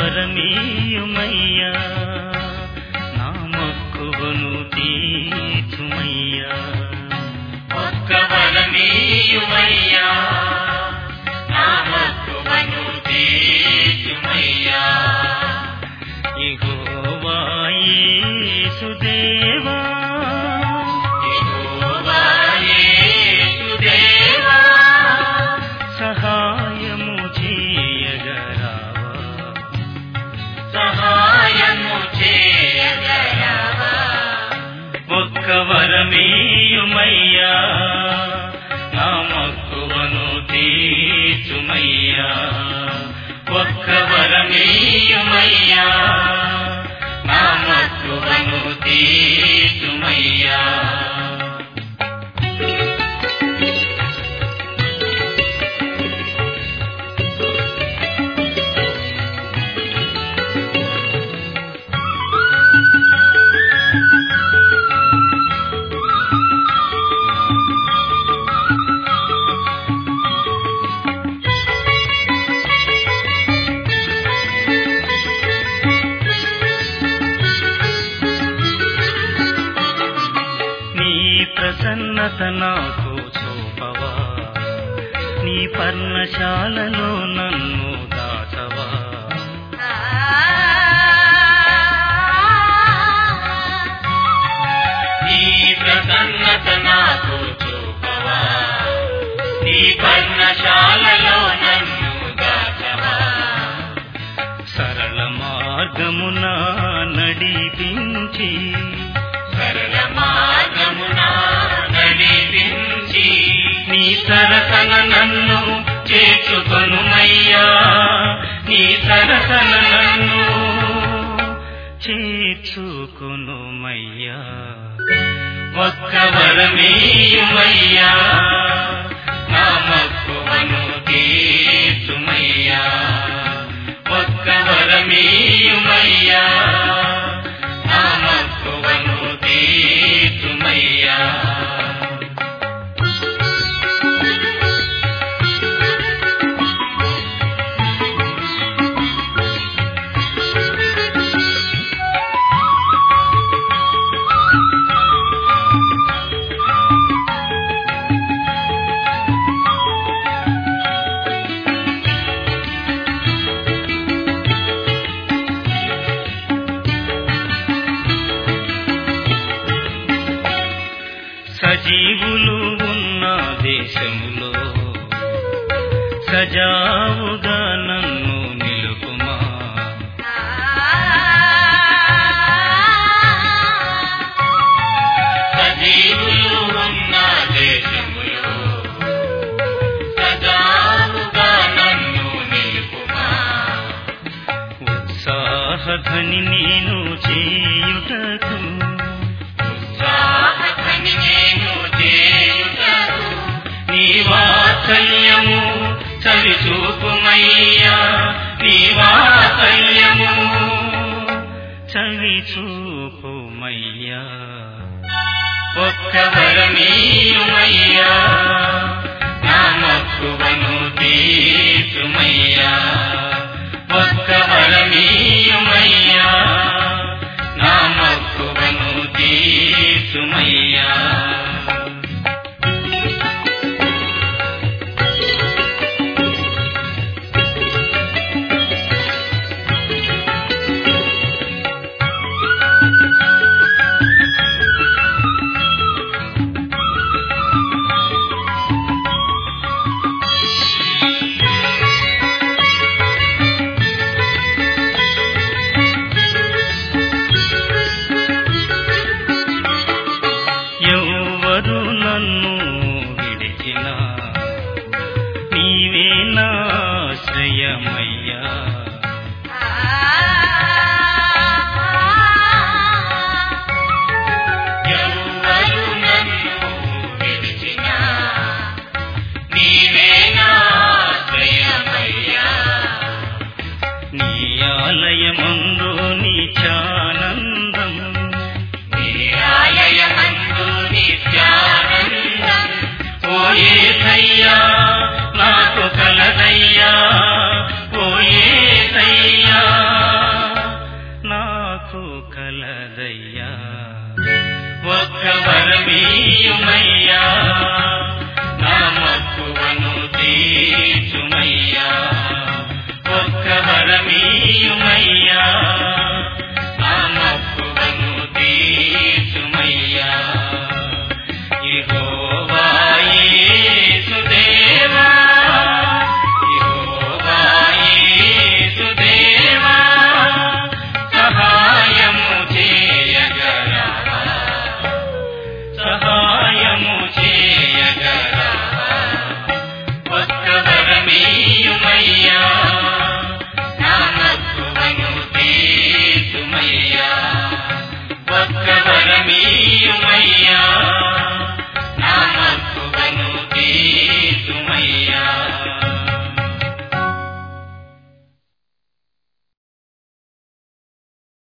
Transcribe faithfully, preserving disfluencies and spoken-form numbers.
వరమీయుమయ్యా నా మొక్కువను తీర్చుమయ్యా ఒక్క వరమీయుమయ్యా నా మొక్కువను తీర్చుమయ్యా యెహోవా యేసుదేవా యెహోవా యేసుదేవా సహాయము చేయగరావా సహాయము చేయగరావా ఒక్క వరమీయుమయ్యా నా మొక్కువను తీర్చుమయ్యా ఒక్క వరమీయుమయ్యా నా మొక్కువను తీర్చుమయ్యా ప్రసన్నత నాకు చూపవా నీ పర్ణశాలలో నన్ను దాచవా నీ ప్రసన్నత నాకు చూపవా నీ పర్ణశాలలో నన్ను దాచవా సరళ మార్గమున నడిపించి సరళ మార్గమున నడిపించి నీ సరసన నన్ను చేర్చుకొనుమయ్యా నీ సరసన నన్ను చేర్చుకొనుమయ్యా ఒక్క వరమీయుమయ్యా నా మొక్కువను తీర్చుమయ్యా ఒక్క వరమీయుమయ్యా నా మొక్కువను తీర్చుమయ్యా సజీవులు ఉన్న దేశములో సజావుగా నన్ను నిలుపుమా సజీవులు ఉన్న దేశములో సజావుగా నన్ను నిలుపుమా ఉత్సాహధ్వని నేను చేయుటకు ఉత్సాహధ్వని నేను చేయుటకు నీ వాత్సల్యము చవిచూపుమయ్యా నీ వాత్సల్యము చవిచూపుమయ్యా ఒక్క వరమీయుమయ్యా నా మొక్కువను తీర్చుమయ్యా ఒక్క వరమీయుమయ్యా నా మొక్కువను తీర్చుమయ్యా ఎవరు నన్ను విడిచినా నీవే నా ఆశ్రయమయ్యా ఎవరు నన్ను విడిచినా నీవే నా ఆశ్రయమయ్యా నీ ఆలయమందు నిత్యానందం నీ ఆలయమందు నిత్యానందం ఓ యేసయ్యా నాకు కలదయ్యా ఓ యేసయ్యా కలదయ్యా ఒక్క వరమీయుమయ్యా నా మక్కువను తీర్చుమయ్యా ఒక్క వరమీయుమయ్యా నా మక్కువను తీర్చుమయ్యా యెహోవా యేసుదేవా యెహోవా యేసుదేవా సహాయము చేయగలవా సహాయము చేయగలవా ఒక్క వరమీయుమయ్యా నా మక్కువను తీర్చుమయ్యా ఒక్క వరమీయుమయ్యా